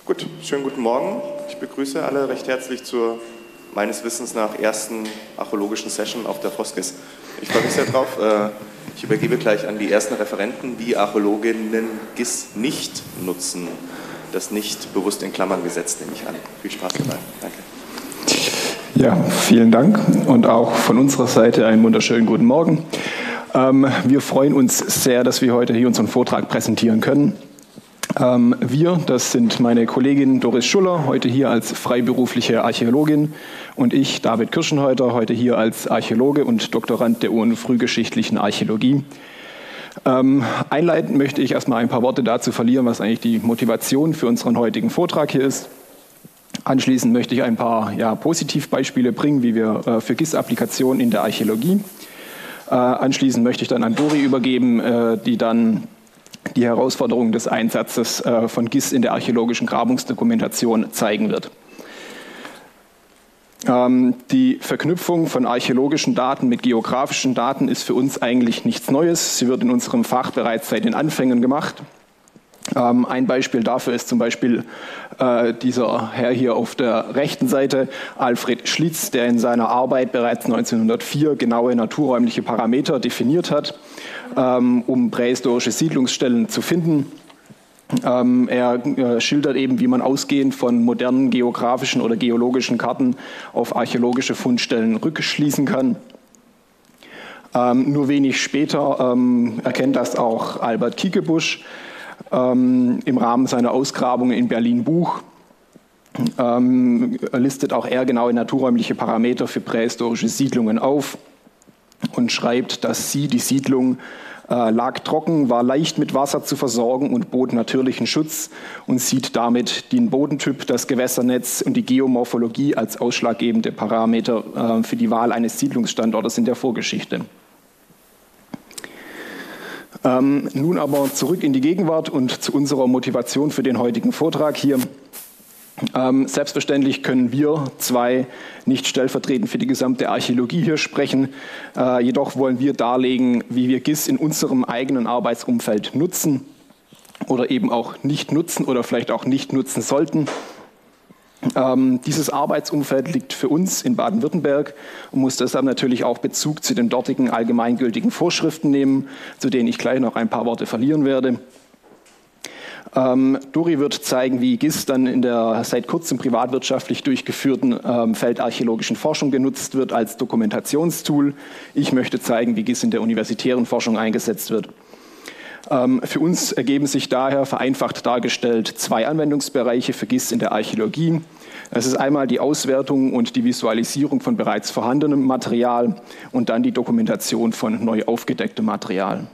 Gut, schönen guten Morgen. Ich begrüße alle recht herzlich zur meines Wissens nach ersten archäologischen Session auf der Foskis. Ich freue mich sehr drauf. Ich übergebe gleich an die ersten Referenten, wie Archäologinnen GIS nicht nutzen. Das nicht bewusst in Klammern gesetzt, nehme ich an. Viel Spaß dabei. Danke. Ja, vielen Dank und auch von unserer Seite einen wunderschönen guten Morgen. Wir freuen uns sehr, dass wir heute hier unseren Vortrag präsentieren können. Wir, das sind meine Kollegin Doris Schuller, heute hier als freiberufliche Archäologin, und ich, David Kirschenheuter, heute hier als Archäologe und Doktorand der UN frühgeschichtlichen Archäologie. Einleitend möchte ich erstmal ein paar Worte dazu verlieren, was eigentlich die Motivation für unseren heutigen Vortrag hier ist. Anschließend möchte ich ein paar Positivbeispiele bringen, wie wir für GIS-Applikationen in der Archäologie. Anschließend möchte ich dann an Dori übergeben, die dann die Herausforderungen des Einsatzes von GIS in der archäologischen Grabungsdokumentation zeigen wird. Die Verknüpfung von archäologischen Daten mit geografischen Daten ist für uns eigentlich nichts Neues. Sie wird in unserem Fach bereits seit den Anfängen gemacht. Ein Beispiel dafür ist zum Beispiel dieser Herr hier auf der rechten Seite, Alfred Schlitz, der in seiner Arbeit bereits 1904 genaue naturräumliche Parameter definiert hat, um prähistorische Siedlungsstellen zu finden. Er schildert eben, wie man ausgehend von modernen geografischen oder geologischen Karten auf archäologische Fundstellen rückschließen kann. Nur wenig später erkennt das auch Albert Kiekebusch im Rahmen seiner Ausgrabungen in Berlin-Buch. Listet auch er genaue naturräumliche Parameter für prähistorische Siedlungen auf und schreibt, dass die Siedlung lag trocken, war leicht mit Wasser zu versorgen und bot natürlichen Schutz, und sieht damit den Bodentyp, das Gewässernetz und die Geomorphologie als ausschlaggebende Parameter für die Wahl eines Siedlungsstandortes in der Vorgeschichte. Nun aber zurück in die Gegenwart und zu unserer Motivation für den heutigen Vortrag hier. Selbstverständlich können wir zwei nicht stellvertretend für die gesamte Archäologie hier sprechen. Jedoch wollen wir darlegen, wie wir GIS in unserem eigenen Arbeitsumfeld nutzen oder eben auch nicht nutzen oder vielleicht auch nicht nutzen sollten. Dieses Arbeitsumfeld liegt für uns in Baden-Württemberg und muss deshalb natürlich auch Bezug zu den dortigen allgemeingültigen Vorschriften nehmen, zu denen ich gleich noch ein paar Worte verlieren werde. Dori wird zeigen, wie GIS dann in der seit kurzem privatwirtschaftlich durchgeführten feldarchäologischen Forschung genutzt wird als Dokumentationstool. Ich möchte zeigen, wie GIS in der universitären Forschung eingesetzt wird. Für uns ergeben sich daher vereinfacht dargestellt zwei Anwendungsbereiche für GIS in der Archäologie. Das ist einmal die Auswertung und die Visualisierung von bereits vorhandenem Material und dann die Dokumentation von neu aufgedecktem Material.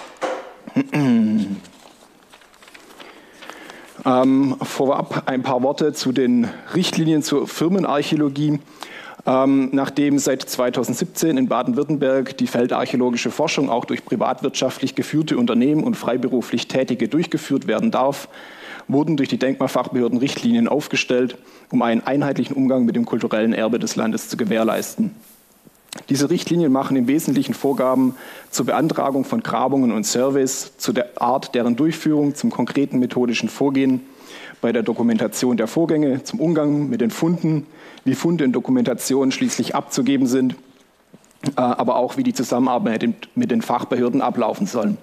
Vorab ein paar Worte zu den Richtlinien zur Firmenarchäologie. Nachdem seit 2017 in Baden-Württemberg die feldarchäologische Forschung auch durch privatwirtschaftlich geführte Unternehmen und freiberuflich Tätige durchgeführt werden darf, wurden durch die Denkmalfachbehörden Richtlinien aufgestellt, um einen einheitlichen Umgang mit dem kulturellen Erbe des Landes zu gewährleisten. Diese Richtlinien machen im Wesentlichen Vorgaben zur Beantragung von Grabungen und Surveys, zu der Art deren Durchführung, zum konkreten methodischen Vorgehen bei der Dokumentation der Vorgänge, zum Umgang mit den Funden, wie Funde in Dokumentationen schließlich abzugeben sind, aber auch wie die Zusammenarbeit mit den Fachbehörden ablaufen soll.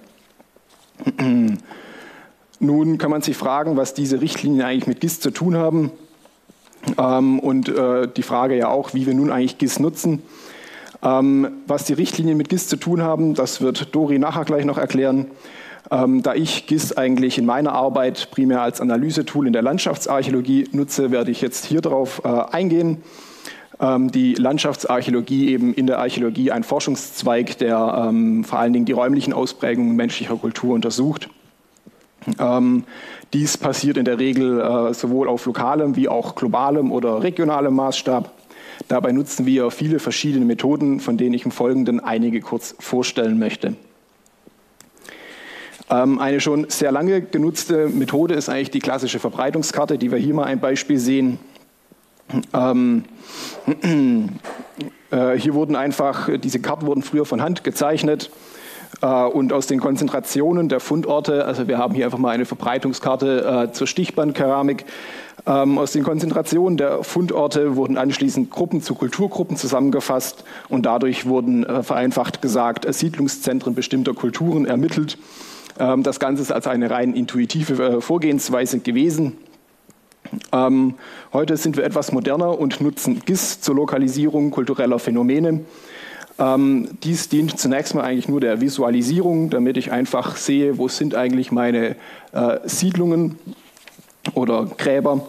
Nun kann man sich fragen, was diese Richtlinien eigentlich mit GIS zu tun haben, und die Frage ja auch, wie wir nun eigentlich GIS nutzen. Was die Richtlinien mit GIS zu tun haben, das wird Dori nachher gleich noch erklären. Da ich GIS eigentlich in meiner Arbeit primär als Analysetool in der Landschaftsarchäologie nutze, werde ich jetzt hier darauf eingehen. Die Landschaftsarchäologie eben in der Archäologie ein Forschungszweig, der vor allen Dingen die räumlichen Ausprägungen menschlicher Kultur untersucht. Dies passiert in der Regel sowohl auf lokalem wie auch globalem oder regionalem Maßstab. Dabei nutzen wir viele verschiedene Methoden, von denen ich im Folgenden einige kurz vorstellen möchte. Eine schon sehr lange genutzte Methode ist eigentlich die klassische Verbreitungskarte, die wir hier mal ein Beispiel sehen. Hier wurden diese Karten wurden früher von Hand gezeichnet. Und aus den Konzentrationen der Fundorte, also wir haben hier einfach mal eine Verbreitungskarte zur Stichbandkeramik, aus den Konzentrationen der Fundorte wurden anschließend Gruppen zu Kulturgruppen zusammengefasst und dadurch wurden, vereinfacht gesagt, Siedlungszentren bestimmter Kulturen ermittelt. Das Ganze ist also eine rein intuitive Vorgehensweise gewesen. Heute sind wir etwas moderner und nutzen GIS zur Lokalisierung kultureller Phänomene. Dies dient zunächst mal eigentlich nur der Visualisierung, damit ich einfach sehe, wo sind eigentlich meine Siedlungen oder Gräber.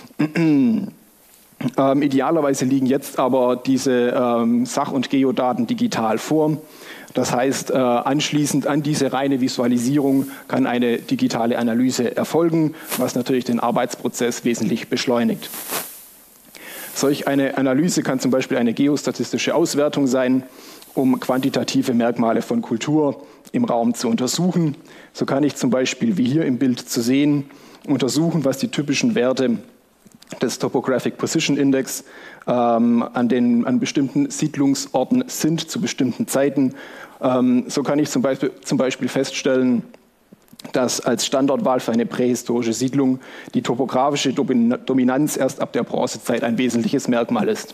Idealerweise liegen jetzt aber diese Sach- und Geodaten digital vor. Das heißt, anschließend an diese reine Visualisierung kann eine digitale Analyse erfolgen, was natürlich den Arbeitsprozess wesentlich beschleunigt. Solch eine Analyse kann zum Beispiel eine geostatistische Auswertung sein, um quantitative Merkmale von Kultur im Raum zu untersuchen. So kann ich zum Beispiel, wie hier im Bild zu sehen, untersuchen, was die typischen Werte des Topographic Position Index an bestimmten Siedlungsorten sind zu bestimmten Zeiten. So kann ich zum Beispiel feststellen, dass als Standortwahl für eine prähistorische Siedlung die topografische Dominanz erst ab der Bronzezeit ein wesentliches Merkmal ist.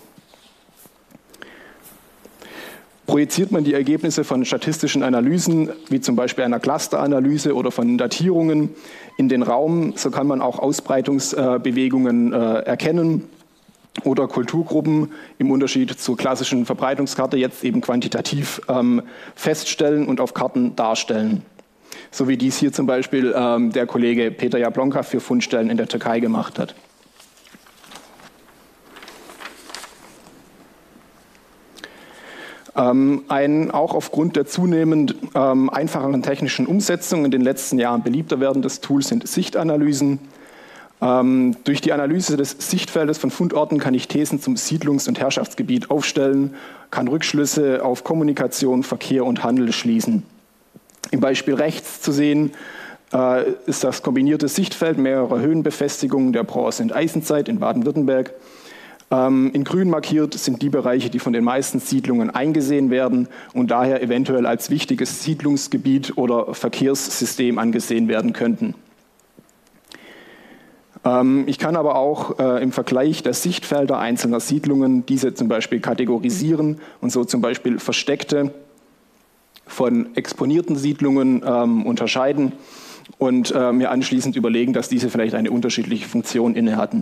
Projiziert man die Ergebnisse von statistischen Analysen, wie zum Beispiel einer Clusteranalyse oder von Datierungen, in den Raum, so kann man auch Ausbreitungsbewegungen erkennen oder Kulturgruppen im Unterschied zur klassischen Verbreitungskarte jetzt eben quantitativ feststellen und auf Karten darstellen. So wie dies hier zum Beispiel der Kollege Peter Jablonka für Fundstellen in der Türkei gemacht hat. Auch aufgrund der zunehmend einfacheren technischen Umsetzung in den letzten Jahren beliebter werdendes Tool sind Sichtanalysen. Durch die Analyse des Sichtfeldes von Fundorten kann ich Thesen zum Siedlungs- und Herrschaftsgebiet aufstellen, kann Rückschlüsse auf Kommunikation, Verkehr und Handel schließen. Im Beispiel rechts zu sehen ist das kombinierte Sichtfeld mehrerer Höhenbefestigungen der Bronze- und Eisenzeit in Baden-Württemberg. In grün markiert sind die Bereiche, die von den meisten Siedlungen eingesehen werden und daher eventuell als wichtiges Siedlungsgebiet oder Verkehrssystem angesehen werden könnten. Ich kann aber auch im Vergleich der Sichtfelder einzelner Siedlungen diese zum Beispiel kategorisieren und so zum Beispiel versteckte von exponierten Siedlungen unterscheiden und mir anschließend überlegen, dass diese vielleicht eine unterschiedliche Funktion inne hatten.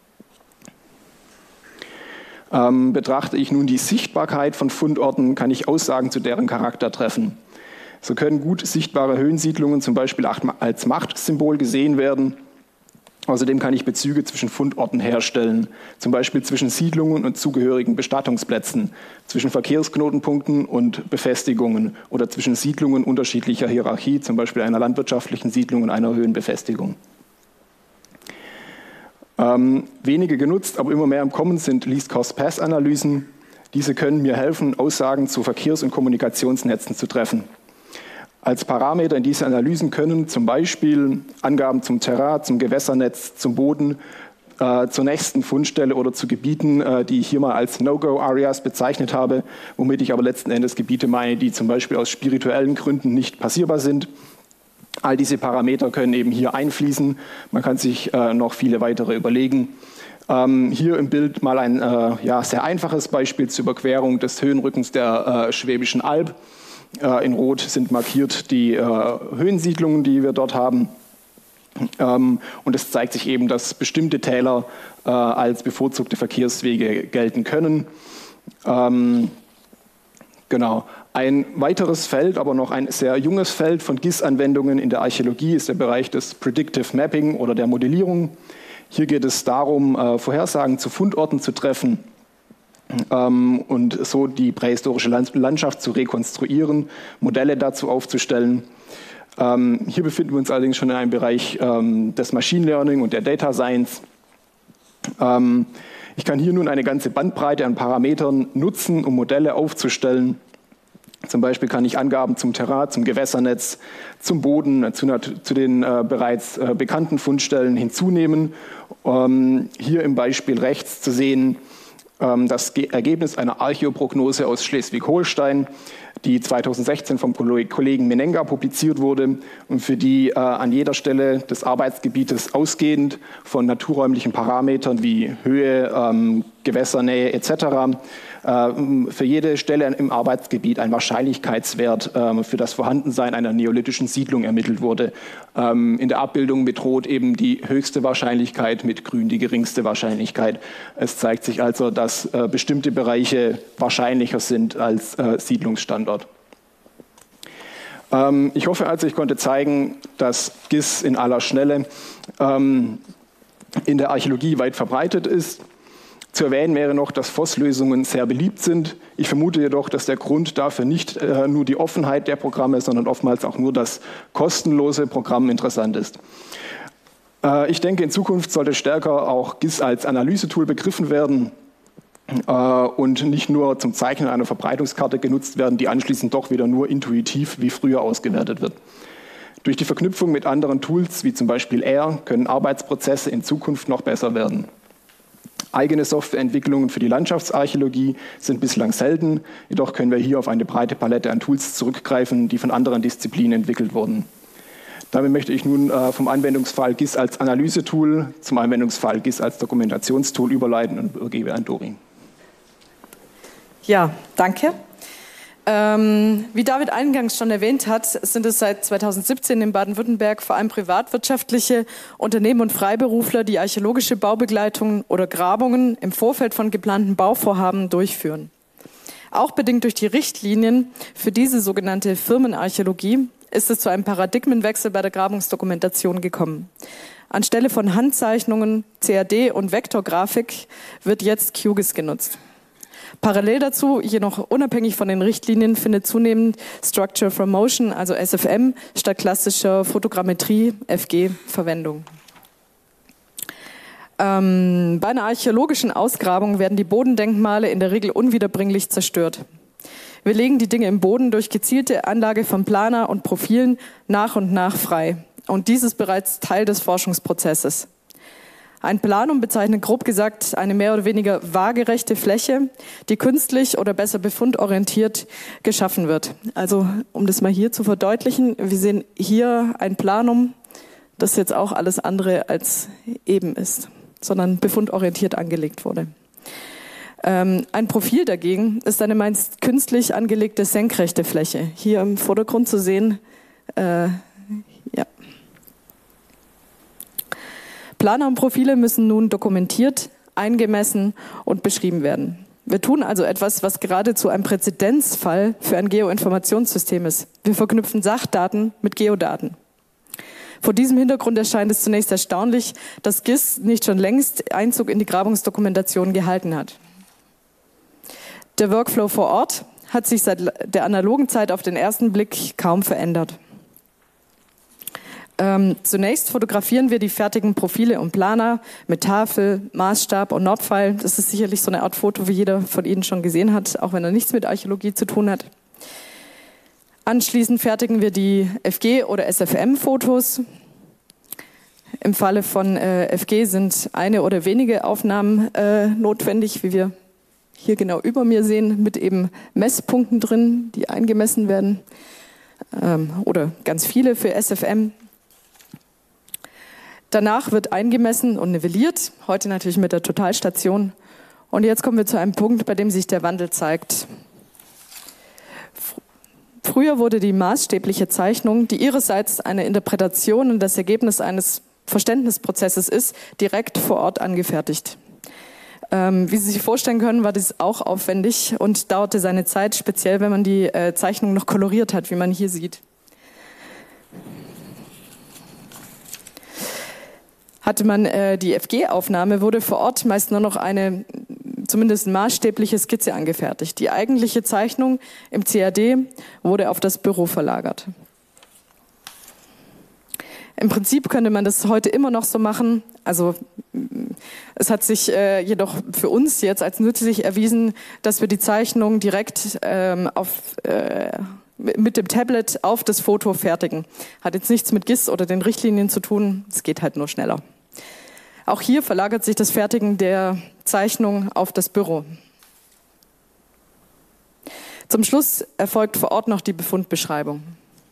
Betrachte ich nun die Sichtbarkeit von Fundorten, kann ich Aussagen zu deren Charakter treffen. So können gut sichtbare Höhensiedlungen zum Beispiel als Machtsymbol gesehen werden. Außerdem kann ich Bezüge zwischen Fundorten herstellen, zum Beispiel zwischen Siedlungen und zugehörigen Bestattungsplätzen, zwischen Verkehrsknotenpunkten und Befestigungen oder zwischen Siedlungen unterschiedlicher Hierarchie, zum Beispiel einer landwirtschaftlichen Siedlung und einer Höhenbefestigung. Wenige genutzt, aber immer mehr im Kommen sind Least-Cost-Path-Analysen. Diese können mir helfen, Aussagen zu Verkehrs- und Kommunikationsnetzen zu treffen. Als Parameter in diese Analysen können zum Beispiel Angaben zum Terrain, zum Gewässernetz, zum Boden, zur nächsten Fundstelle oder zu Gebieten, die ich hier mal als No-Go-Areas bezeichnet habe, womit ich aber letzten Endes Gebiete meine, die zum Beispiel aus spirituellen Gründen nicht passierbar sind. All diese Parameter können eben hier einfließen. Man kann sich noch viele weitere überlegen. Hier im Bild mal ein sehr einfaches Beispiel zur Überquerung des Höhenrückens der Schwäbischen Alb. In Rot sind markiert die Höhensiedlungen, die wir dort haben. Und es zeigt sich eben, dass bestimmte Täler als bevorzugte Verkehrswege gelten können. Genau. Ein weiteres Feld, aber noch ein sehr junges Feld von GIS-Anwendungen in der Archäologie ist der Bereich des Predictive Mapping oder der Modellierung. Hier geht es darum, Vorhersagen zu Fundorten zu treffen und so die prähistorische Landschaft zu rekonstruieren, Modelle dazu aufzustellen. Hier befinden wir uns allerdings schon in einem Bereich des Machine Learning und der Data Science. Ich kann hier nun eine ganze Bandbreite an Parametern nutzen, um Modelle aufzustellen. Zum Beispiel kann ich Angaben zum Terrain, zum Gewässernetz, zum Boden, zu den bereits bekannten Fundstellen hinzunehmen. Hier im Beispiel rechts zu sehen, das Ergebnis einer Archäoprognose aus Schleswig-Holstein, die 2016 vom Kollegen Menenga publiziert wurde und für die an jeder Stelle des Arbeitsgebietes ausgehend von naturräumlichen Parametern wie Höhe, Gewässernähe etc. Für jede Stelle im Arbeitsgebiet ein Wahrscheinlichkeitswert für das Vorhandensein einer neolithischen Siedlung ermittelt wurde. In der Abbildung mit Rot eben die höchste Wahrscheinlichkeit, mit Grün die geringste Wahrscheinlichkeit. Es zeigt sich also, dass bestimmte Bereiche wahrscheinlicher sind als Siedlungsstandort. Ich hoffe also, ich konnte zeigen, dass GIS in aller Schnelle in der Archäologie weit verbreitet ist. Zu erwähnen wäre noch, dass FOSS-Lösungen sehr beliebt sind. Ich vermute jedoch, dass der Grund dafür nicht nur die Offenheit der Programme, sondern oftmals auch nur das kostenlose Programm interessant ist. Ich denke, in Zukunft sollte stärker auch GIS als Analysetool begriffen werden und nicht nur zum Zeichnen einer Verbreitungskarte genutzt werden, die anschließend doch wieder nur intuitiv wie früher ausgewertet wird. Durch die Verknüpfung mit anderen Tools, wie zum Beispiel R, können Arbeitsprozesse in Zukunft noch besser werden. Eigene Softwareentwicklungen für die Landschaftsarchäologie sind bislang selten, jedoch können wir hier auf eine breite Palette an Tools zurückgreifen, die von anderen Disziplinen entwickelt wurden. Damit möchte ich nun vom Anwendungsfall GIS als Analysetool zum Anwendungsfall GIS als Dokumentationstool überleiten und übergebe an Dori. Ja, danke. Wie David eingangs schon erwähnt hat, sind es seit 2017 in Baden-Württemberg vor allem privatwirtschaftliche Unternehmen und Freiberufler, die archäologische Baubegleitungen oder Grabungen im Vorfeld von geplanten Bauvorhaben durchführen. Auch bedingt durch die Richtlinien für diese sogenannte Firmenarchäologie ist es zu einem Paradigmenwechsel bei der Grabungsdokumentation gekommen. Anstelle von Handzeichnungen, CAD und Vektorgrafik wird jetzt QGIS genutzt. Parallel dazu, jedoch unabhängig von den Richtlinien, findet zunehmend Structure from Motion, also SFM, statt klassischer Fotogrammetrie, FG, Verwendung. Bei einer archäologischen Ausgrabung werden die Bodendenkmale in der Regel unwiederbringlich zerstört. Wir legen die Dinge im Boden durch gezielte Anlage von Planer und Profilen nach und nach frei. Und dies ist bereits Teil des Forschungsprozesses. Ein Planum bezeichnet grob gesagt eine mehr oder weniger waagerechte Fläche, die künstlich oder besser befundorientiert geschaffen wird. Also um das mal hier zu verdeutlichen, wir sehen hier ein Planum, das jetzt auch alles andere als eben ist, sondern befundorientiert angelegt wurde. Ein Profil dagegen ist eine meist künstlich angelegte senkrechte Fläche. Hier im Vordergrund zu sehen, ja. Planer und Profile müssen nun dokumentiert, eingemessen und beschrieben werden. Wir tun also etwas, was geradezu ein Präzedenzfall für ein Geoinformationssystem ist. Wir verknüpfen Sachdaten mit Geodaten. Vor diesem Hintergrund erscheint es zunächst erstaunlich, dass GIS nicht schon längst Einzug in die Grabungsdokumentation gehalten hat. Der Workflow vor Ort hat sich seit der analogen Zeit auf den ersten Blick kaum verändert. Zunächst fotografieren wir die fertigen Profile und Planer mit Tafel, Maßstab und Nordpfeil. Das ist sicherlich so eine Art Foto, wie jeder von Ihnen schon gesehen hat, auch wenn er nichts mit Archäologie zu tun hat. Anschließend fertigen wir die FG- oder SFM-Fotos. Im Falle von FG sind eine oder wenige Aufnahmen notwendig, wie wir hier genau über mir sehen, mit eben Messpunkten drin, die eingemessen werden, oder ganz viele für SFM. Danach wird eingemessen und nivelliert, heute natürlich mit der Totalstation. Und jetzt kommen wir zu einem Punkt, bei dem sich der Wandel zeigt. Früher wurde die maßstäbliche Zeichnung, die ihrerseits eine Interpretation und das Ergebnis eines Verständnisprozesses ist, direkt vor Ort angefertigt. Wie Sie sich vorstellen können, war das auch aufwendig und dauerte seine Zeit, speziell wenn man die Zeichnung noch koloriert hat, wie man hier sieht. Hatte man die FG-Aufnahme, wurde vor Ort meist nur noch eine zumindest maßstäbliche Skizze angefertigt. Die eigentliche Zeichnung im CAD wurde auf das Büro verlagert. Im Prinzip könnte man das heute immer noch so machen. Also es hat sich jedoch für uns jetzt als nützlich erwiesen, dass wir die Zeichnung direkt mit dem Tablet auf das Foto fertigen. Hat jetzt nichts mit GIS oder den Richtlinien zu tun, es geht halt nur schneller. Auch hier verlagert sich das Fertigen der Zeichnung auf das Büro. Zum Schluss erfolgt vor Ort noch die Befundbeschreibung.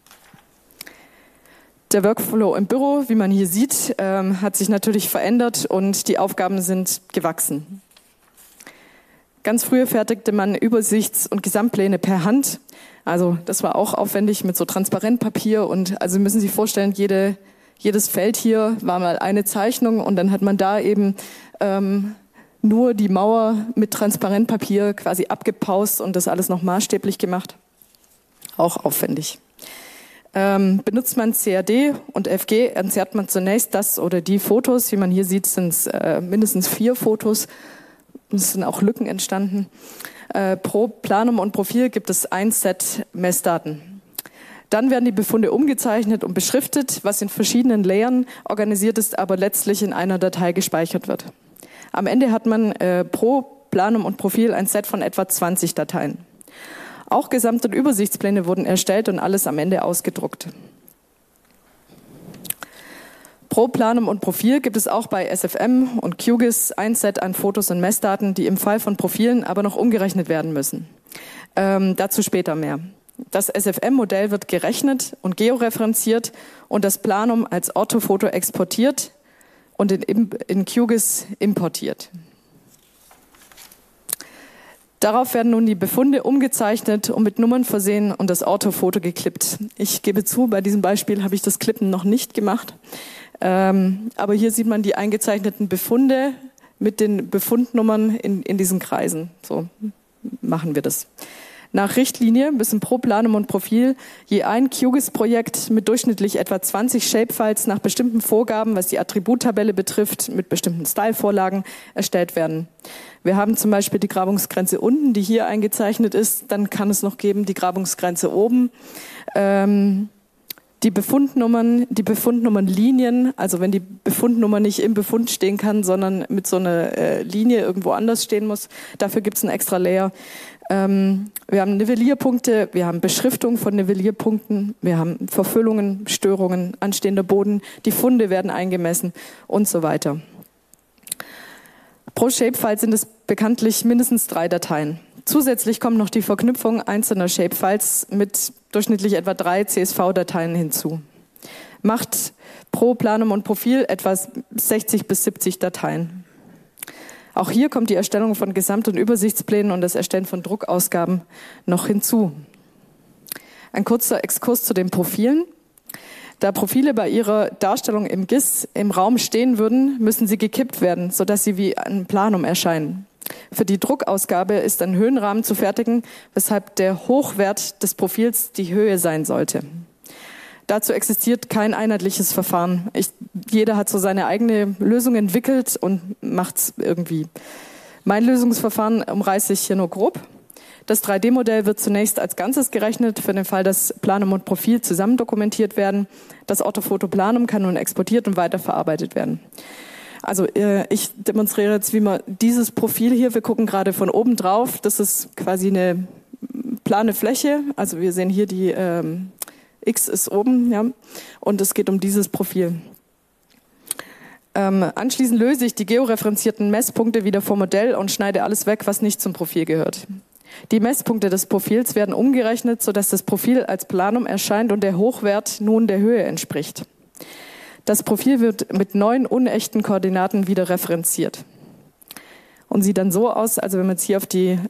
Der Workflow im Büro, wie man hier sieht, hat sich natürlich verändert und die Aufgaben sind gewachsen. Ganz früher fertigte man Übersichts- und Gesamtpläne per Hand. Also das war auch aufwendig mit so Transparentpapier und also müssen Sie sich vorstellen, jedes Feld hier war mal eine Zeichnung und dann hat man da eben nur die Mauer mit Transparentpapier quasi abgepaust und das alles noch maßstäblich gemacht. Auch aufwendig. Benutzt man CAD und FG, entzerrt man zunächst das oder die Fotos. Wie man hier sieht, sind es mindestens 4 Fotos. Es sind auch Lücken entstanden. Pro Planum und Profil gibt es ein Set Messdaten. Dann werden die Befunde umgezeichnet und beschriftet, was in verschiedenen Layern organisiert ist, aber letztlich in einer Datei gespeichert wird. Am Ende hat man pro Planum und Profil ein Set von etwa 20 Dateien. Auch Gesamt- und Übersichtspläne wurden erstellt und alles am Ende ausgedruckt. Pro Planum und Profil gibt es auch bei SFM und QGIS ein Set an Fotos und Messdaten, die im Fall von Profilen aber noch umgerechnet werden müssen. Dazu später mehr. Das SFM-Modell wird gerechnet und georeferenziert und das Planum als Orthofoto exportiert und in QGIS importiert. Darauf werden nun die Befunde umgezeichnet und mit Nummern versehen und das Orthofoto geklippt. Ich gebe zu, bei diesem Beispiel habe ich das Klippen noch nicht gemacht. Aber hier sieht man die eingezeichneten Befunde mit den Befundnummern in diesen Kreisen. So machen wir das. Nach Richtlinie müssen pro Planum und Profil je ein QGIS-Projekt mit durchschnittlich etwa 20 Shapefiles nach bestimmten Vorgaben, was die Attributtabelle betrifft, mit bestimmten Stylevorlagen erstellt werden. Wir haben zum Beispiel die Grabungsgrenze unten, die hier eingezeichnet ist. Dann kann es noch geben die Grabungsgrenze oben. Die Befundnummernlinien, also wenn die Befundnummer nicht im Befund stehen kann, sondern mit so einer Linie irgendwo anders stehen muss, dafür gibt es einen extra Layer. Wir haben Nivellierpunkte, wir haben Beschriftung von Nivellierpunkten, wir haben Verfüllungen, Störungen, anstehender Boden, die Funde werden eingemessen und so weiter. Pro Shapefile sind es bekanntlich mindestens 3 Dateien. Zusätzlich kommt noch die Verknüpfung einzelner Shapefiles mit durchschnittlich etwa 3 CSV-Dateien hinzu. Macht pro Planum und Profil etwa 60 bis 70 Dateien. Auch hier kommt die Erstellung von Gesamt- und Übersichtsplänen und das Erstellen von Druckausgaben noch hinzu. Ein kurzer Exkurs zu den Profilen. Da Profile bei ihrer Darstellung im GIS im Raum stehen würden, müssen sie gekippt werden, sodass sie wie ein Planum erscheinen. Für die Druckausgabe ist ein Höhenrahmen zu fertigen, weshalb der Hochwert des Profils die Höhe sein sollte. Dazu existiert kein einheitliches Verfahren. Jeder hat so seine eigene Lösung entwickelt und macht es irgendwie. Mein Lösungsverfahren umreiße ich hier nur grob. Das 3D-Modell wird zunächst als Ganzes gerechnet, für den Fall, dass Planum und Profil zusammen dokumentiert werden. Das Orthofoto Planum kann nun exportiert und weiterverarbeitet werden. Also ich demonstriere jetzt, wie man dieses Profil hier, wir gucken gerade von oben drauf, das ist quasi eine plane Fläche. Also wir sehen hier die X ist oben, ja, und es geht um dieses Profil. Anschließend löse ich die georeferenzierten Messpunkte wieder vom Modell und schneide alles weg, was nicht zum Profil gehört. Die Messpunkte des Profils werden umgerechnet, sodass das Profil als Planum erscheint und der Hochwert nun der Höhe entspricht. Das Profil wird mit 9 unechten Koordinaten wieder referenziert und sieht dann so aus, also wenn man jetzt hier auf die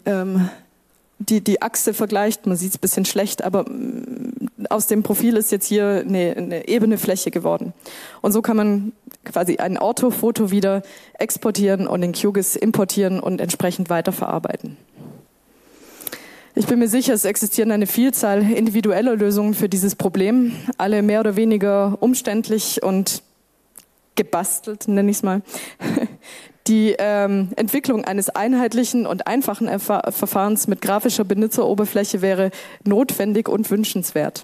Achse vergleicht, man sieht es ein bisschen schlecht, aber aus dem Profil ist jetzt hier eine ebene Fläche geworden. Und so kann man quasi ein Orthofoto wieder exportieren und in QGIS importieren und entsprechend weiterverarbeiten. Ich bin mir sicher, es existieren eine Vielzahl individueller Lösungen für dieses Problem, alle mehr oder weniger umständlich und gebastelt, nenne ich es mal. Die Entwicklung eines einheitlichen und einfachen Verfahrens mit grafischer Benutzeroberfläche wäre notwendig und wünschenswert.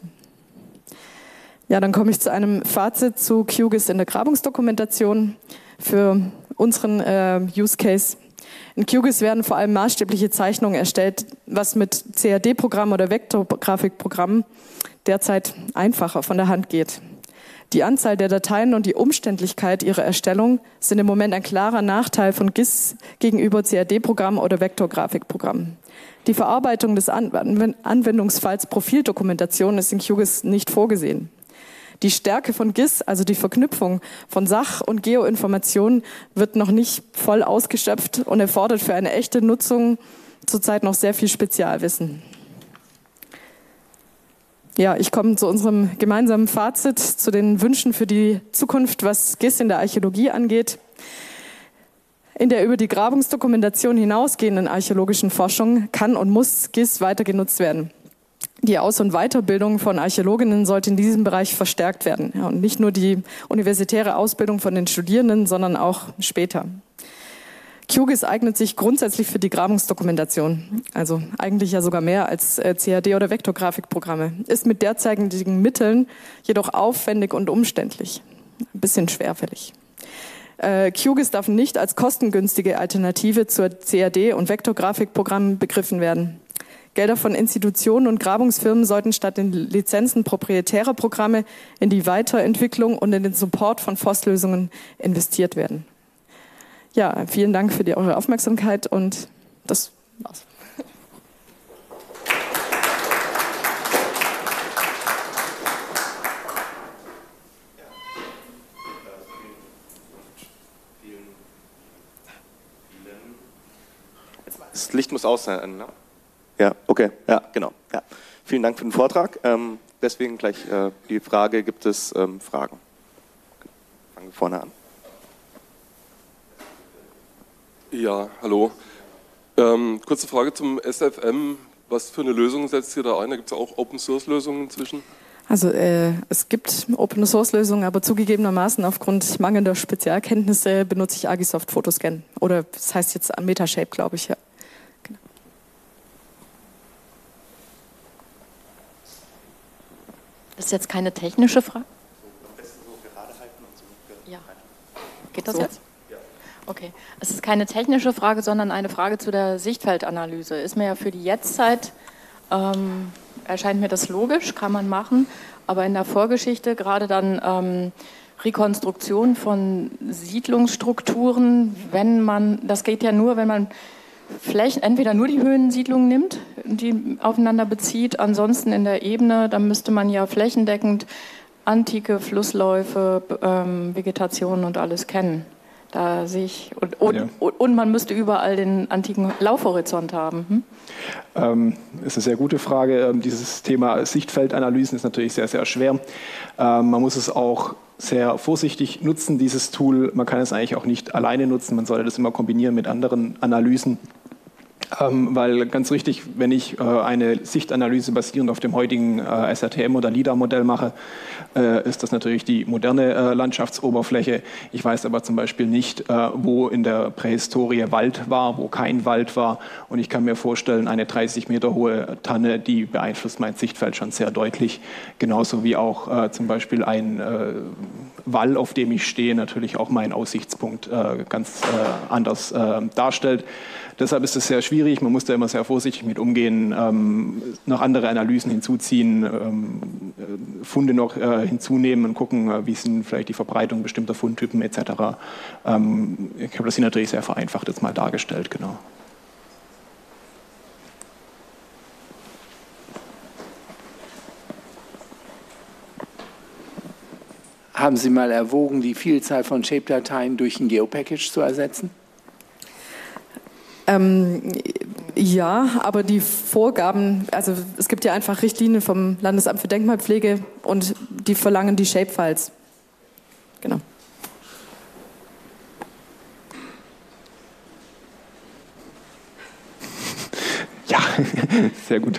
Ja, dann komme ich zu einem Fazit zu QGIS in der Grabungsdokumentation für unseren Use Case. In QGIS werden vor allem maßstäbliche Zeichnungen erstellt, was mit CAD-Programmen oder Vektorgrafikprogrammen derzeit einfacher von der Hand geht. Die Anzahl der Dateien und die Umständlichkeit ihrer Erstellung sind im Moment ein klarer Nachteil von GIS gegenüber CAD-Programmen oder Vektorgrafikprogrammen. Die Verarbeitung des Anwendungsfalls Profildokumentation ist in QGIS nicht vorgesehen. Die Stärke von GIS, also die Verknüpfung von Sach- und Geoinformationen, wird noch nicht voll ausgeschöpft und erfordert für eine echte Nutzung zurzeit noch sehr viel Spezialwissen. Ja, ich komme zu unserem gemeinsamen Fazit, zu den Wünschen für die Zukunft, was GIS in der Archäologie angeht. In der über die Grabungsdokumentation hinausgehenden archäologischen Forschung kann und muss GIS weiter genutzt werden. Die Aus- und Weiterbildung von Archäologinnen sollte in diesem Bereich verstärkt werden. Ja, und nicht nur die universitäre Ausbildung von den Studierenden, sondern auch später. QGIS eignet sich grundsätzlich für die Grabungsdokumentation, also eigentlich ja sogar mehr als CAD- oder Vektorgrafikprogramme, ist mit derzeitigen Mitteln jedoch aufwendig und umständlich, ein bisschen schwerfällig. QGIS darf nicht als kostengünstige Alternative zur CAD- und Vektorgrafikprogrammen begriffen werden. Gelder von Institutionen und Grabungsfirmen sollten statt in Lizenzen proprietärer Programme in die Weiterentwicklung und in den Support von FOSS-Lösungen investiert werden. Ja, vielen Dank für eure Aufmerksamkeit und das war's. Das Licht muss aus sein, ne? Ja, okay, ja, genau. Ja. Vielen Dank für den Vortrag. Deswegen gleich die Frage, gibt es Fragen? Fangen wir vorne an. Ja, hallo. Kurze Frage zum SFM. Was für eine Lösung setzt ihr da ein? Da gibt es auch Open-Source-Lösungen inzwischen? Also es gibt Open-Source-Lösungen, aber zugegebenermaßen aufgrund mangelnder Spezialkenntnisse benutze ich Agisoft Photoscan. Oder das heißt jetzt Metashape, glaube ich, ja. Genau. Das ist jetzt keine technische Frage? Ja. Geht das jetzt? Okay. Es ist keine technische Frage, sondern eine Frage zu der Sichtfeldanalyse. Ist mir ja für die Jetztzeit, erscheint mir das logisch, kann man machen, aber in der Vorgeschichte gerade dann Rekonstruktion von Siedlungsstrukturen, das geht ja nur, wenn man Flächen, entweder nur die Höhensiedlungen nimmt, die aufeinander bezieht, ansonsten in der Ebene, dann müsste man ja flächendeckend antike Flussläufe, Vegetation und alles kennen. Da sehe ich, und man müsste überall den antiken Laufhorizont haben. Ist eine sehr gute Frage. Dieses Thema Sichtfeldanalysen ist natürlich sehr, sehr schwer. Man muss es auch sehr vorsichtig nutzen, dieses Tool. Man kann es eigentlich auch nicht alleine nutzen. Man sollte das immer kombinieren mit anderen Analysen. Weil ganz richtig, wenn ich eine Sichtanalyse basierend auf dem heutigen SRTM oder LiDAR-Modell mache, ist das natürlich die moderne Landschaftsoberfläche. Ich weiß aber zum Beispiel nicht, wo in der Prähistorie Wald war, wo kein Wald war. Und ich kann mir vorstellen, eine 30 Meter hohe Tanne, die beeinflusst mein Sichtfeld schon sehr deutlich. Genauso wie auch zum Beispiel ein Wall, auf dem ich stehe, natürlich auch meinen Aussichtspunkt ganz anders darstellt. Deshalb ist es sehr schwierig, man muss da immer sehr vorsichtig mit umgehen, noch andere Analysen hinzuziehen, Funde noch hinzunehmen und gucken, wie sind vielleicht die Verbreitung bestimmter Fundtypen etc. Ich habe das hier natürlich sehr vereinfacht jetzt mal dargestellt, genau. Haben Sie mal erwogen, die Vielzahl von Shape-Dateien durch ein Geopackage zu ersetzen? Ja, aber die Vorgaben, also es gibt ja einfach Richtlinien vom Landesamt für Denkmalpflege und die verlangen die Shapefiles. Genau. Ja, sehr gut.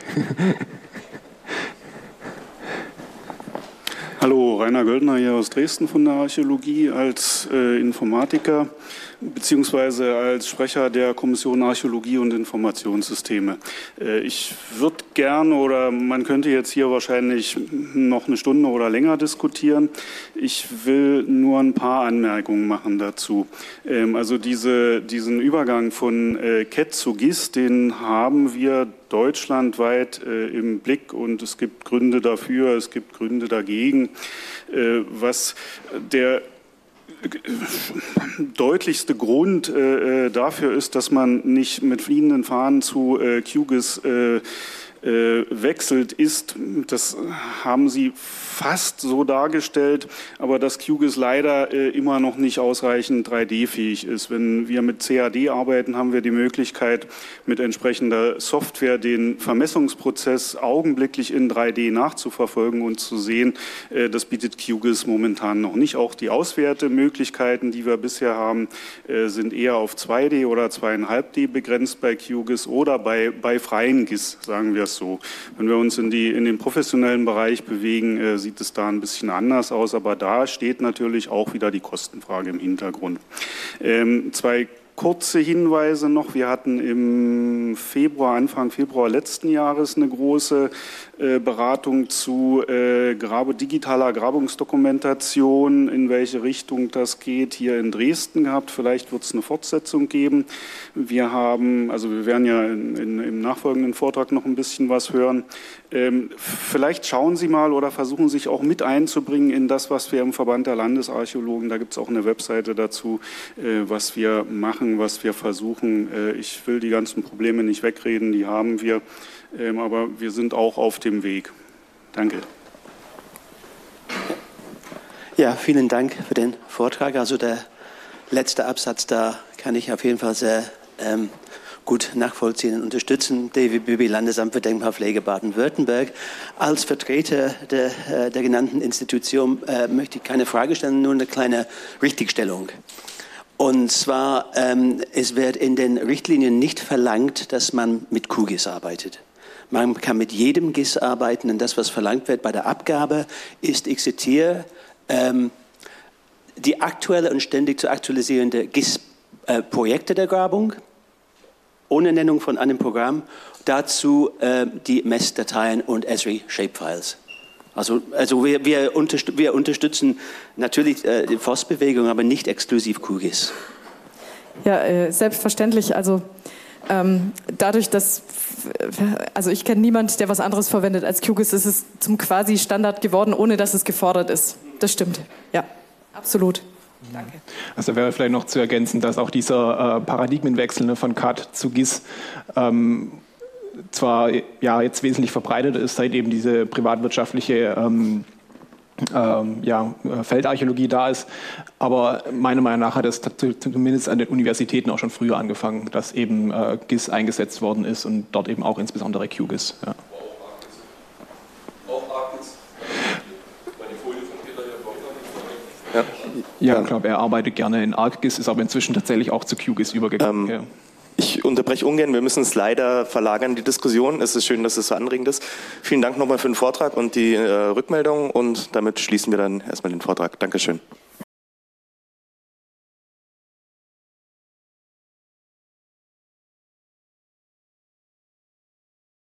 Hallo, Rainer Göldner hier aus Dresden von der Archäologie als Informatiker beziehungsweise als Sprecher der Kommission Archäologie und Informationssysteme. Ich würde gern, oder man könnte jetzt hier wahrscheinlich noch eine Stunde oder länger diskutieren. Ich will nur ein paar Anmerkungen machen dazu. Also diesen Übergang von CAD zu GIS, den haben wir deutschlandweit im Blick und es gibt Gründe dafür, es gibt Gründe dagegen. Was der deutlichste Grund dafür ist, dass man nicht mit fliehenden Fahnen zu QGIS wechselt, ist, das haben Sie fast so dargestellt, aber dass QGIS leider immer noch nicht ausreichend 3D-fähig ist. Wenn wir mit CAD arbeiten, haben wir die Möglichkeit, mit entsprechender Software den Vermessungsprozess augenblicklich in 3D nachzuverfolgen und zu sehen. Das bietet QGIS momentan noch nicht. Auch die Auswertemöglichkeiten, die wir bisher haben, sind eher auf 2D oder 2,5D begrenzt bei QGIS oder bei freien GIS, sagen wir es so. Wenn wir uns in den professionellen Bereich bewegen, sieht es da ein bisschen anders aus, aber da steht natürlich auch wieder die Kostenfrage im Hintergrund. Zwei kurze Hinweise noch. Wir hatten im Anfang Februar letzten Jahres eine große Beratung zu digitaler Grabungsdokumentation, in welche Richtung das geht, hier in Dresden gehabt. Vielleicht wird es eine Fortsetzung geben. Wir werden ja im nachfolgenden Vortrag noch ein bisschen was hören. Vielleicht schauen Sie mal oder versuchen sich auch mit einzubringen in das, was wir im Verband der Landesarchäologen, da gibt es auch eine Webseite dazu, was wir machen, was wir versuchen. Ich will die ganzen Probleme nicht wegreden, die haben wir. Aber wir sind auch auf dem Weg. Danke. Ja, vielen Dank für den Vortrag. Also der letzte Absatz, da kann ich auf jeden Fall sehr gut nachvollziehen und unterstützen. DWBB, Landesamt für Denkmalpflege Baden-Württemberg. Als Vertreter der genannten Institution möchte ich keine Frage stellen, nur eine kleine Richtigstellung. Und zwar, es wird in den Richtlinien nicht verlangt, dass man mit QGIS arbeitet. Man kann mit jedem GIS arbeiten und das, was verlangt wird bei der Abgabe, ist, ich zitiere, die aktuelle und ständig zu aktualisierende GIS-Projekte der Grabung, ohne Nennung von einem Programm, dazu die Messdateien und Esri-Shapefiles. Also wir unterstützen natürlich die Forstbewegung, aber nicht exklusiv QGIS. Ja, selbstverständlich. Also dadurch, dass ich kenne niemanden, der was anderes verwendet als QGIS, ist es zum quasi Standard geworden, ohne dass es gefordert ist. Das stimmt. Ja, absolut. Danke. Also wäre vielleicht noch zu ergänzen, dass auch dieser Paradigmenwechsel von CAD zu GIS zwar jetzt wesentlich verbreitet ist, seit eben diese privatwirtschaftliche Feldarchäologie da ist, aber meiner Meinung nach hat es zumindest an den Universitäten auch schon früher angefangen, dass eben GIS eingesetzt worden ist und dort eben auch insbesondere QGIS. Ja. Auch ArcGIS. Meine Folie von Peter hier weiter. Ja, ich glaube, er arbeitet gerne in ArcGIS, ist aber inzwischen tatsächlich auch zu QGIS übergegangen. Ja. Ich unterbreche ungern, wir müssen es leider verlagern, die Diskussion. Es ist schön, dass es so anregend ist. Vielen Dank nochmal für den Vortrag und die Rückmeldung und damit schließen wir dann erstmal den Vortrag. Dankeschön.